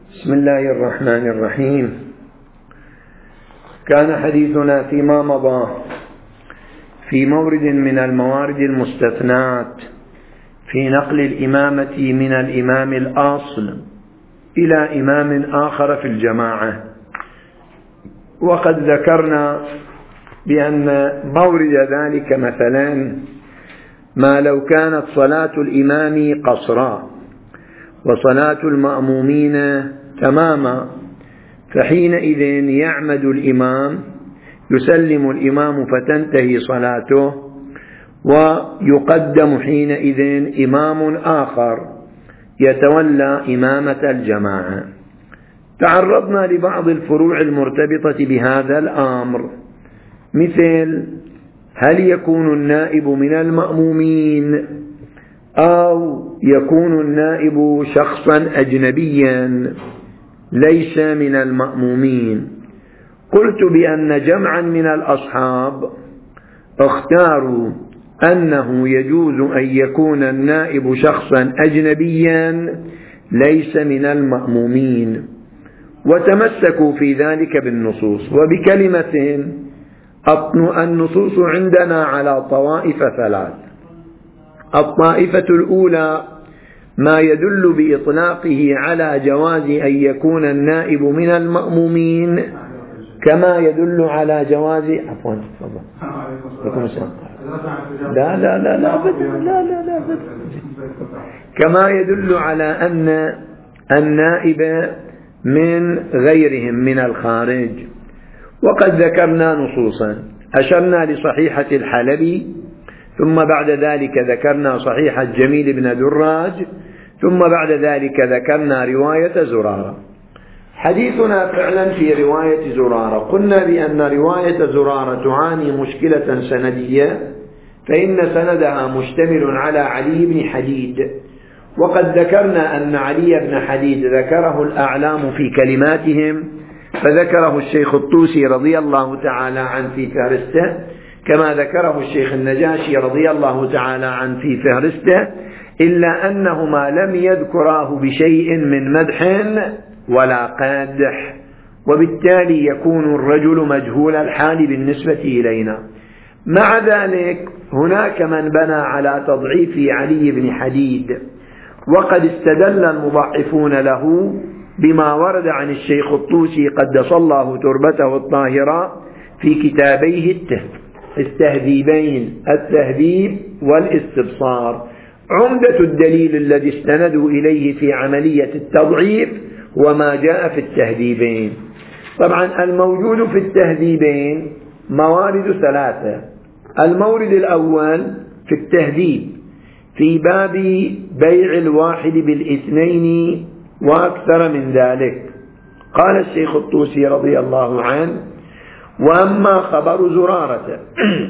بسم الله الرحمن الرحيم. كان حديثنا فيما مضى في مورد من الموارد المستثنات في نقل الإمامة من الإمام الأصل إلى إمام آخر في الجماعة، وقد ذكرنا بأن مورد ذلك مثلا ما لو كانت صلاة الإمام قصرا وصلاة المأمومين تماما، فحينئذ يعمد الإمام، يسلم الإمام فتنتهي صلاته، ويقدم حينئذ إمام آخر يتولى إمامة الجماعة. تعرضنا لبعض الفروع المرتبطة بهذا الأمر، مثل هل يكون النائب من المأمومين أو يكون النائب شخصا أجنبيا ليس من المأمومين. قلت بأن جمعا من الأصحاب اختاروا أنه يجوز أن يكون النائب شخصا أجنبيا ليس من المأمومين، وتمسكوا في ذلك بالنصوص. وبكلمة، النصوص عندنا على طوائف ثلاث. الطائفة الأولى ما يدل بإطلاقه على جواز أن يكون النائب من المأمومين، كما يدل على جواز كما يدل على أن النائب من غيرهم من الخارج. وقد ذكرنا نصوصا، أشرنا لصحيحة الحلبي، ثم بعد ذلك ذكرنا صحيحة جميل بن دراج، ثم بعد ذلك ذكرنا رواية زرارة. حديثنا فعلا في رواية زرارة. قلنا بأن رواية زرارة تعاني مشكلة سندية، فإن سندها مشتمل على علي بن حديد، وقد ذكرنا أن علي بن حديد ذكره الأعلام في كلماتهم، فذكره الشيخ الطوسي رضي الله تعالى عنه في فهرسته، كما ذكره الشيخ النجاشي رضي الله تعالى عنه في فهرسته، إلا أنهما لم يذكراه بشيء من مدح ولا قادح، وبالتالي يكون الرجل مجهول الحال بالنسبة إلينا. مع ذلك هناك من بنى على تضعيف علي بن حديد، وقد استدل المضعفون له بما ورد عن الشيخ الطوسي قدس الله تربته الطاهرة في كتابيه التهذيبين، التهذيب والاستبصار. عمدة الدليل الذي استندوا إليه في عملية التضعيف هو ما جاء في التهذيبين. طبعا الموجود في التهذيبين موارد ثلاثة. المورد الأول في التهذيب في باب بيع الواحد بالاثنين وأكثر من ذلك. قال الشيخ الطوسي رضي الله عنه: وأما خبر زرارة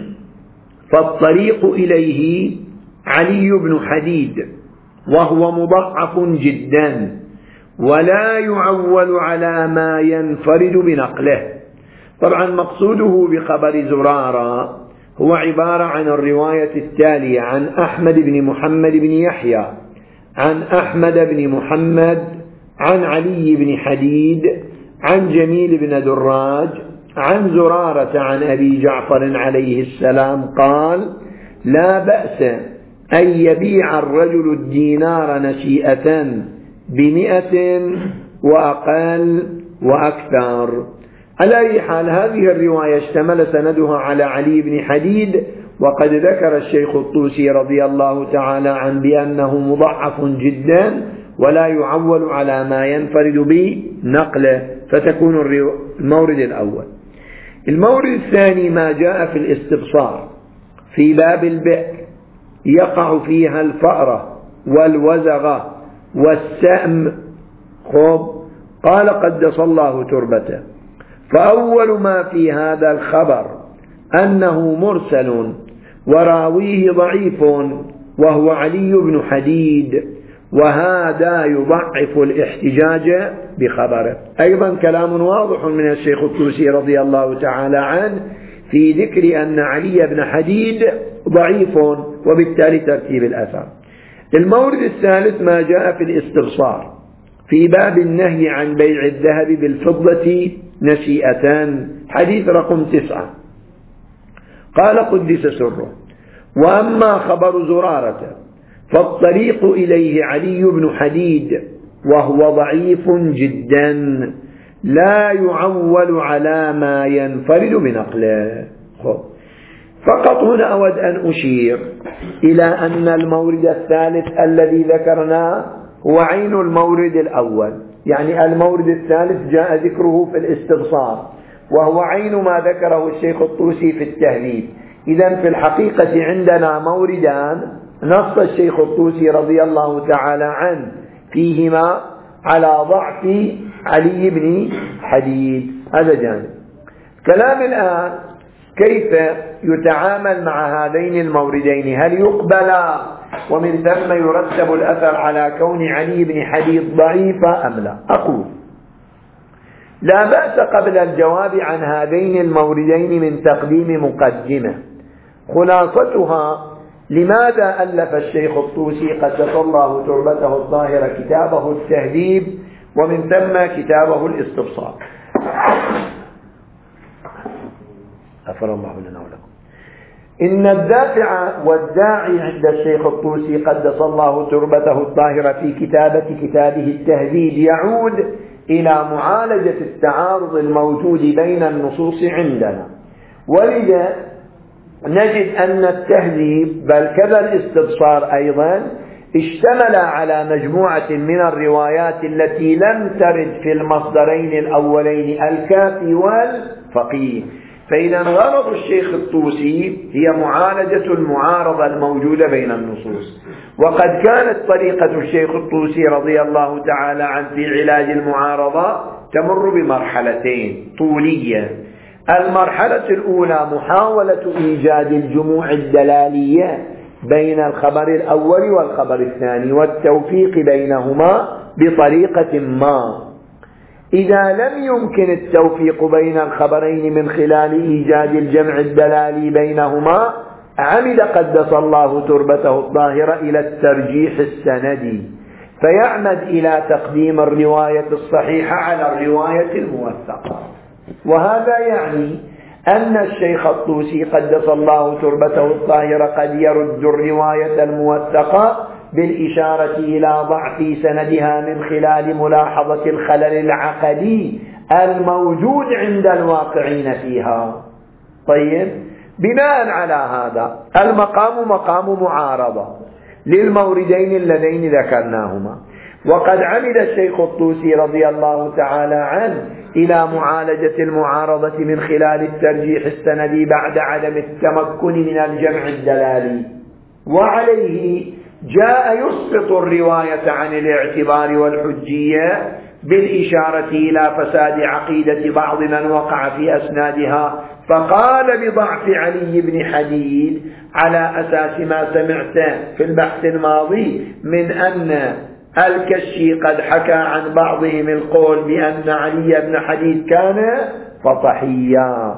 فالطريق إليه علي بن حديد، وهو مضعف جدا ولا يعول على ما ينفرد بنقله. طبعا مقصوده بخبر زرارة هو عبارة عن الرواية التالية: عن أحمد بن محمد بن يحيى عن أحمد بن محمد عن علي بن حديد عن جميل بن دراج عن زرارة عن أبي جعفر عليه السلام قال: لا بأس أن يبيع الرجل الدينار نشيئة ب100 وأقل وأكثر. على أي حال، هذه الرواية اشتمل سندها على علي بن حديد، وقد ذكر الشيخ الطوسي رضي الله تعالى عنه بأنه مضعف جدا ولا يعول على ما ينفرد بنقله، فتكون المورد الأول. المورد الثاني ما جاء في الاستبصار في باب البئر، يقع فيها الفأرة والوزغة والسأم. قال قدس الله تربته: فأول ما في هذا الخبر أنه مرسل وراويه ضعيف وهو علي بن حديد، وهذا يضعف الاحتجاج بخبره. أيضا كلام واضح من الشيخ الطوسي رضي الله تعالى عنه في ذكر أن علي بن حديد ضعيف، وبالتالي ترتيب الأثر. المورد الثالث ما جاء في الاستبصار في باب النهي عن بيع الذهب بالفضة نسيئة، حديث رقم 9. قال قدس سره: وأما خبر زرارة فالطريق إليه علي بن حديد وهو ضعيف جدا لا يعول على ما ينفرد بنقله. فقط هنا أود أن أشير إلى أن المورد الثالث الذي ذكرناه هو عين المورد الأول، يعني المورد الثالث جاء ذكره في الاستبصار وهو عين ما ذكره الشيخ الطوسي في التهذيب. إذن في الحقيقة عندنا موردان نص الشيخ الطوسي رضي الله تعالى عنه فيهما على ضعف علي بن حديد. هذا جانب. كلام الآن كيف يتعامل مع هذين الموردين؟ هل يقبلا ومن ثم يرتب الأثر على كون علي بن حديد ضعيفا أم لا؟ أقول لا بأس قبل الجواب عن هذين الموردين من تقديم مقدمة خلاصتها: لماذا ألف الشيخ الطوسي قدس الله تربته الطاهرة كتابه التهذيب ومن ثم كتابه الاستبصار؟ غفر الله لنا ولكم. إن الدافع والداعي عند الشيخ الطوسي قدس الله تربته الطاهرة في كتابه التهذيب يعود إلى معالجة التعارض الموجود بين النصوص عندنا، ولذا نجد أن التهذيب بل كذا الاستبصار أيضا اشتمل على مجموعة من الروايات التي لم ترد في المصدرين الأولين الكافي والفقيه. فإذا غرض الشيخ الطوسي هي معالجة المعارضة الموجودة بين النصوص. وقد كانت طريقة الشيخ الطوسي رضي الله تعالى عنه في علاج المعارضة تمر بمرحلتين طولية. المرحلة الأولى محاولة إيجاد الجموع الدلالية بين الخبر الأول والخبر الثاني والتوفيق بينهما بطريقة ما. إذا لم يمكن التوفيق بين الخبرين من خلال إيجاد الجمع الدلالي بينهما عمد قدس الله تربته الطاهرة إلى الترجيح السندي، فيعمد إلى تقديم الرواية الصحيحة على الرواية الموثقة. وهذا يعني أن الشيخ الطوسي قدس الله تربته الطاهرة قد يرد الرواية الموثقة بالإشارة إلى ضعف سندها من خلال ملاحظة الخلل العقدي الموجود عند الواقعين فيها. طيب، بناء على هذا المقام مقام معارضة للموردين اللذين ذكرناهما. وقد عمد الشيخ الطوسي رضي الله تعالى عنه إلى معالجة المعارضة من خلال الترجيح السندي بعد عدم التمكن من الجمع الدلالي، وعليه جاء يسقط الرواية عن الاعتبار والحجية بالإشارة إلى فساد عقيدة بعض من وقع في أسنادها، فقال بضعف علي بن حديد على أساس ما سمعت في البحث الماضي من أن الكشي قد حكى عن بعضهم القول بأن علي بن حديد كان فطحيا.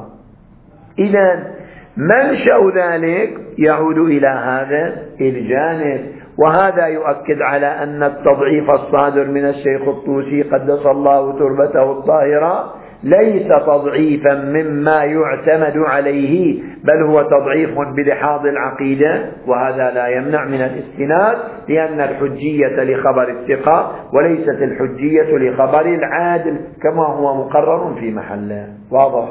إذن منشأ ذلك يعود إلى هذا الجانب، وهذا يؤكد على أن التضعيف الصادر من الشيخ الطوسي قدس الله تربته الطاهرة ليس تضعيفا مما يعتمد عليه، بل هو تضعيف بلحاظ العقيدة، وهذا لا يمنع من الاستناد، لأن الحجية لخبر الثقة وليست الحجية لخبر العادل كما هو مقرر في محله. واضح؟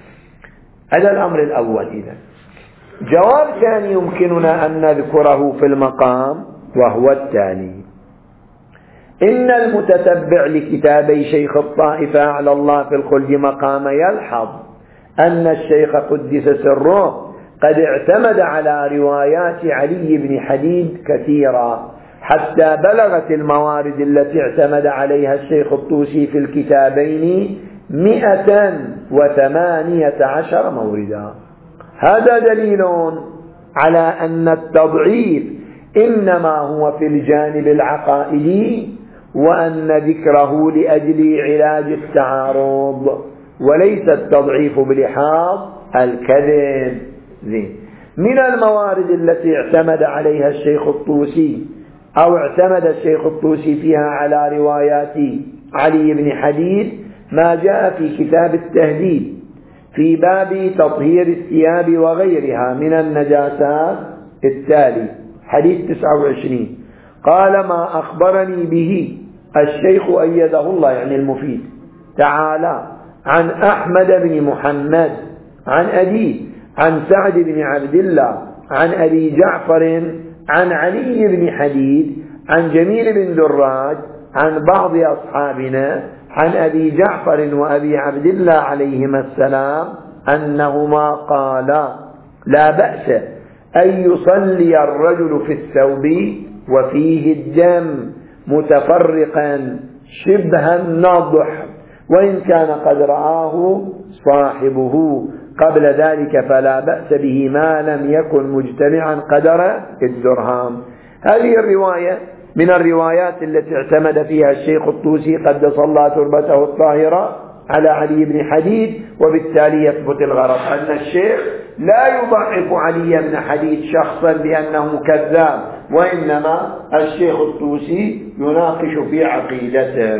هذا الأمر الأول. إذن جواب ثاني يمكننا أن نذكره في المقام وهو التالي: إن المتتبع لكتابي شيخ الطائفة على الله في الخلد مقام يلحظ أن الشيخ قدس سره قد اعتمد على روايات علي بن حديد كثيرا حتى بلغت الموارد التي اعتمد عليها الشيخ الطوسي في الكتابين 118 موردا. هذا دليل على أن التضعيف إنما هو في الجانب العقائدي، وأن ذكره لأجل علاج التعارض وليس التضعيف بلحاظ الكذب. من الموارد التي اعتمد عليها الشيخ الطوسي أو اعتمد الشيخ الطوسي فيها على روايات علي بن حديد ما جاء في كتاب التهذيب في باب تطهير الثياب وغيرها من النجاسات التالي: حديث 29: قال: ما أخبرني به الشيخ أيده الله، يعني المفيد، تعالى، عن أحمد بن محمد عن أبيه عن سعد بن عبد الله عن أبي جعفر عن علي بن حديد عن جميل بن دراج عن بعض أصحابنا عن أبي جعفر وأبي عبد الله عليهما السلام أنهما قالا: لا بأس أن يصلي الرجل في الثوب وفيه الدم متفرقا شبه النضح، وإن كان قد رآه صاحبه قبل ذلك فلا بأس به ما لم يكن مجتمعا قدر الدرهم. هذه الرواية من الروايات التي اعتمد فيها الشيخ الطوسي قدس الله تربته الطاهرة على علي بن حديد، وبالتالي يثبت الغرض أن الشيخ لا يضعف علي بن حديد شخصا بأنه كذاب، وإنما الشيخ الطوسي يناقش في عقيدته.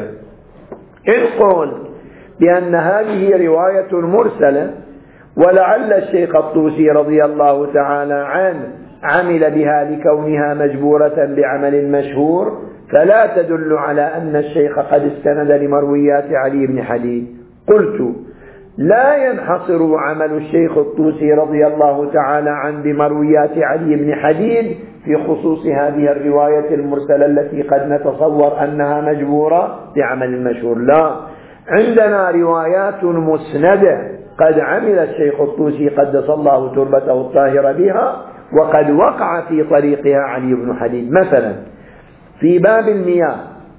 إن قلت بأن هذه رواية مرسلة ولعل الشيخ الطوسي رضي الله تعالى عنه عمل بها لكونها مجبورة بعمل المشهور، فلا تدل على أن الشيخ قد استند لمرويات علي بن حديد. قلت: لا ينحصر عمل الشيخ الطوسي رضي الله تعالى عنه بمرويات علي بن حديد في خصوص هذه الرواية المرسلة التي قد نتصور أنها مجبورة بعمل المشهور. لا، عندنا روايات مسندة قد عمل الشيخ الطوسي قدس الله تربته الطاهرة بها، وقد وقع في طريقها علي بن حديد. مثلا في باب المياه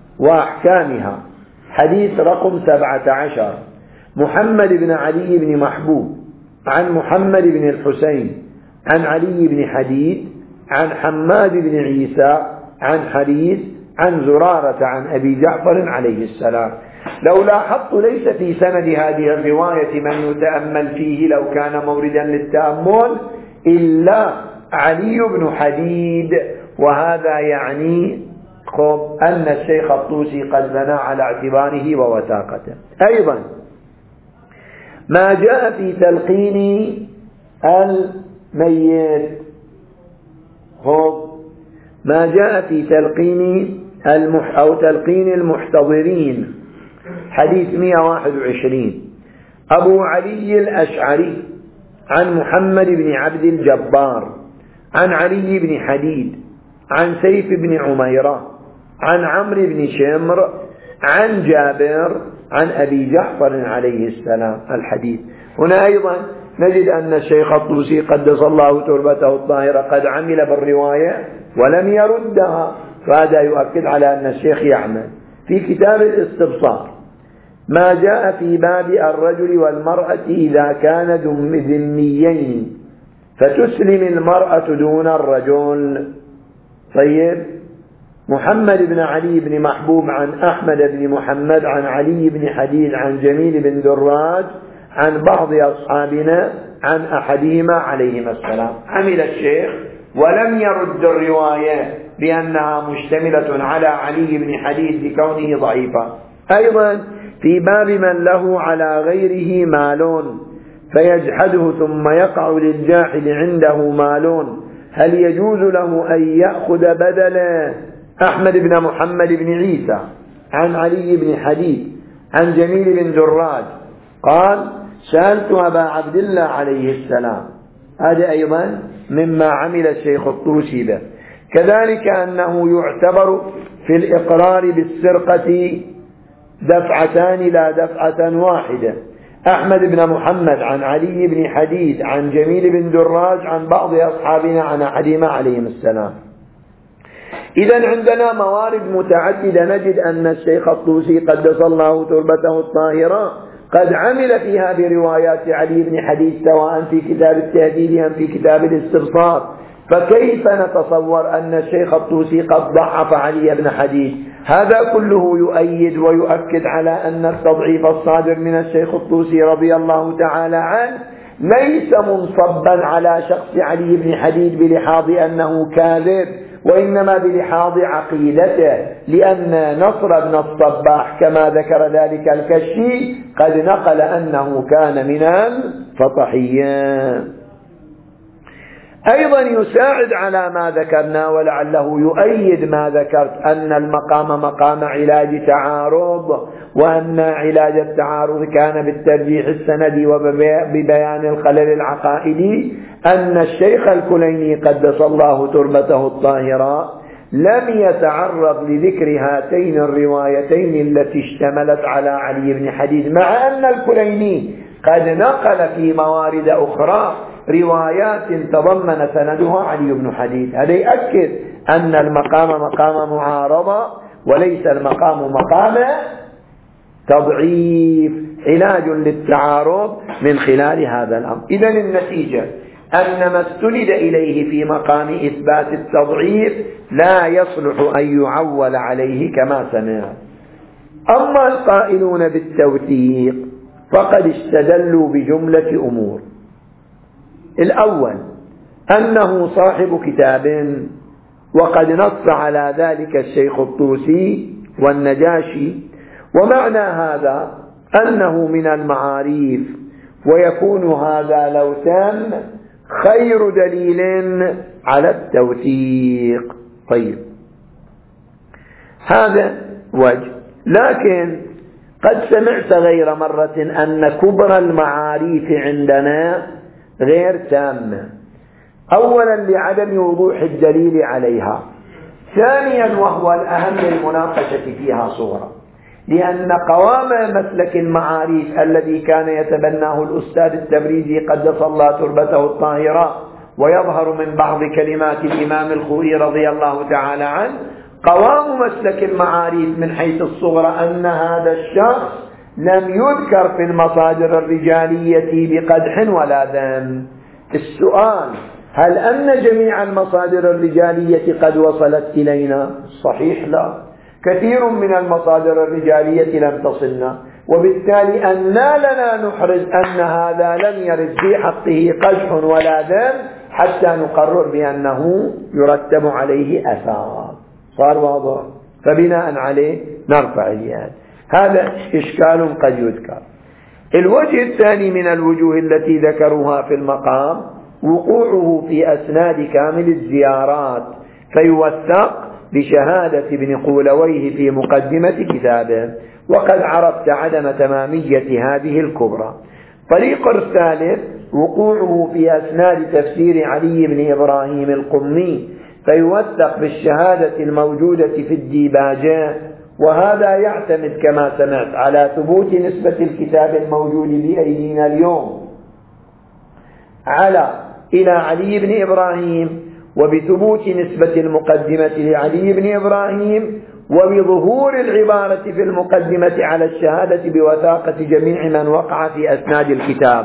وأحكامها حديث رقم 17: محمد بن علي بن محبوب عن محمد بن الحسين عن علي بن حديد عن حماد بن عيسى عن حديث عن زرارة عن أبي جعفر عليه السلام. لو لاحظت ليس في سند هذه الرواية من يتأمل فيه لو كان موردا للتأمل إلا علي بن حديد، وهذا يعني أن الشيخ الطوسي قد بنى على اعتباره ووثاقته. أيضا ما جاء في تلقين الميت، ما جاء في تلقين أو تلقين المحتضرين، حديث 121: أبو علي الأشعري عن محمد بن عبد الجبار عن علي بن حديد عن سيف بن عميرة عن عمرو بن شمر عن جابر عن أبي جعفر عليه السلام. الحديث هنا أيضا نجد أن الشيخ الطوسي قدس الله تربته الطاهرة قد عمل بالرواية ولم يردها، فهذا يؤكد على أن الشيخ يعمل. في كتاب الاستبصار ما جاء في باب الرجل والمرأة إذا كان ذميين فتسلم المرأة دون الرجل. طيب، محمد بن علي بن محبوب عن أحمد بن محمد عن علي بن حديد عن جميل بن دراج عن بعض أصحابنا عن أحدهما عليهما السلام. عمل الشيخ ولم يرد الرواية بأنها مشتملة على علي بن حديد لكونه ضعيفا. أيضا في باب من له على غيره مال فيجحده ثم يقع للجاحد عنده مال، هل يجوز له أن يأخذ بدل أحمد بن محمد بن عيسى عن علي بن حديد عن جميل بن دراج؟ قال: سألت أبا عبد الله عليه السلام. هذا أيضا مما عمل الشيخ الطوسي به. كذلك أنه يعتبر في الإقرار بالسرقة دفعتان لا دفعة واحدة. أحمد بن محمد عن علي بن حديد عن جميل بن دراج عن بعض أصحابنا عن أحدهما عليهم السلام. إذن عندنا موارد متعددة نجد أن الشيخ الطوسي قدس الله تربته الطاهرة قد عمل فيها بروايات علي بن حديد سواء في كتاب التهذيب أم في كتاب الاستبصار، فكيف نتصور أن الشيخ الطوسي قد ضعف علي بن حديد؟ هذا كله يؤيد ويؤكد على أن التضعيف الصادر من الشيخ الطوسي رضي الله تعالى عنه ليس منصبا على شخص علي بن حديد بلحاظ أنه كاذب، وإنما بلحاظ عقيدته، لأن نصر بن الصباح كما ذكر ذلك الكشي قد نقل أنه كان من الفطحيين. أيضا يساعد على ما ذكرنا ولعله يؤيد ما ذكرت أن المقام مقام علاج تعارض، وأن علاج التعارض كان بالترجيح السندي وببيان الخلل العقائدي، أن الشيخ الكليني قدس الله تربته الطاهرة لم يتعرض لذكر هاتين الروايتين التي اشتملت على علي بن حديد، مع أن الكليني قد نقل في موارد أخرى روايات تضمن سندها علي بن حديد. هذا يؤكد أن المقام مقام معارضة وليس المقام مقام تضعيف، علاج للتعارض من خلال هذا الأمر. إذن النتيجة أن ما استند إليه في مقام إثبات التضعيف لا يصلح أن يعول عليه كما سمعنا. أما القائلون بالتوثيق فقد استدلوا بجملة أمور. الأول أنه صاحب كتاب، وقد نص على ذلك الشيخ الطوسي والنجاشي، ومعنى هذا أنه من المعاريف، ويكون هذا لو تم خير دليل على التوثيق. طيب، هذا وجه. لكن قد سمعت غير مرة أن كبر المعاريف عندنا غير تامة، أولا لعدم وضوح الدليل عليها، ثانيا وهو الأهم للمناقشة فيها صورة، لأن قوام مسلك المعاريف الذي كان يتبناه الأستاذ التبريزي قدس الله تربته الطاهرة، ويظهر من بعض كلمات الإمام الخوئي رضي الله تعالى عنه، قوام مسلك المعاريف من حيث الصغرى أن هذا الشخص لم يذكر في المصادر الرجالية بقدح ولا ذم. السؤال: هل أن جميع المصادر الرجالية قد وصلت إلينا؟ صحيح لا، كثير من المصادر الرجالية لم تصلنا، وبالتالي أننا لنا نحرز أن هذا لم يرد في حقه قدح ولا ذم حتى نقرر بأنه يرتب عليه أثار. صار واضح؟ فبناء عليه نرفع اليد. هذا إشكال قد يذكر. الوجه الثاني من الوجوه التي ذكروها في المقام وقوعه في أسناد كامل الزيارات، فيوثق بشهادة ابن قولويه في مقدمة كتابه، وقد عرفت عدم تمامية هذه الكبرى. طريق الثالث وقوعه في أسناد تفسير علي بن إبراهيم القمي، فيوثق بالشهادة الموجودة في الديباجة، وهذا يعتمد كما سمعت على ثبوت نسبة الكتاب الموجود بأيدينا اليوم إلى علي بن إبراهيم، وبثبوت نسبة المقدمة لعلي بن إبراهيم، وبظهور العبارة في المقدمة على الشهادة بوثاقة جميع من وقع في أسناد الكتاب،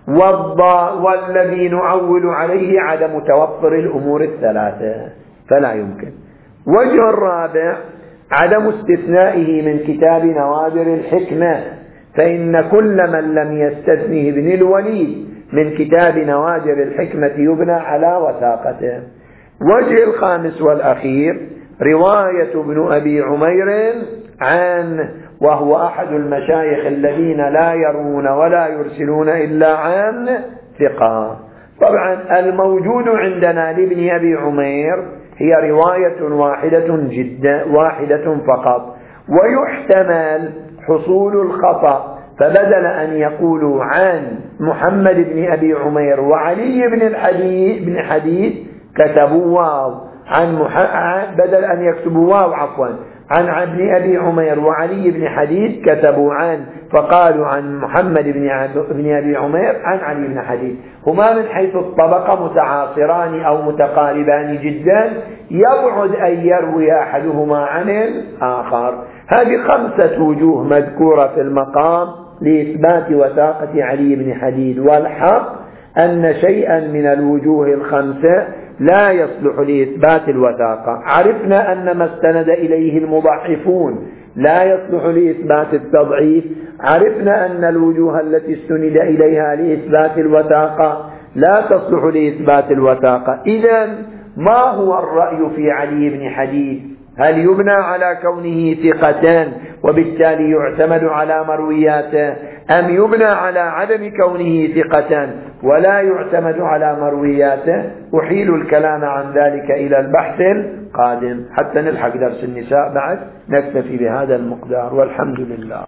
والذي نعول عليه عدم توفر الأمور الثلاثة، فلا يمكن. وجه الرابع عدم استثنائه من كتاب نوادر الحكمة، فإن كل من لم يستثنه ابن الوليد من كتاب نوادر الحكمة يبنى على وثاقته. وجه الخامس والأخير رواية ابن أبي عمير عنه، وهو أحد المشايخ الذين لا يروون ولا يرسلون إلا عن ثقة. طبعا الموجود عندنا لابن أبي عمير هي رواية واحدة فقط، ويحتمل حصول الخطأ، فبدل أن يقولوا عن محمد بن أبي عمير وعلي بن حديد كتبوا واو، بدل أن يكتبوا واو عن ابن أبي عمير وعلي بن حديد كتبوا عن، فقالوا عن محمد بن أبي عمير عن علي بن حديد. هما من حيث الطبقة متعاصران أو متقاربان جدا، يبعد أن يروي أحدهما عن الآخر. هذه 5 وجوه مذكورة في المقام لإثبات وثاقة علي بن حديد، والحق أن شيئا من الوجوه 5 لا يصلح لإثبات الوثاقة. عرفنا أن ما استند إليه المضعفون لا يصلح لإثبات التضعيف، عرفنا أن الوجوه التي استند إليها لإثبات الوثاقة لا تصلح لإثبات الوثاقة. إذن ما هو الرأي في علي بن حديد؟ هل يبنى على كونه ثقة وبالتالي يعتمد على مروياته، أم يبنى على عدم كونه ثقة ولا يعتمد على مروياته؟ أحيل الكلام عن ذلك إلى البحث القادم حتى نلحق درس النساء بعد. نكتفي بهذا المقدار والحمد لله.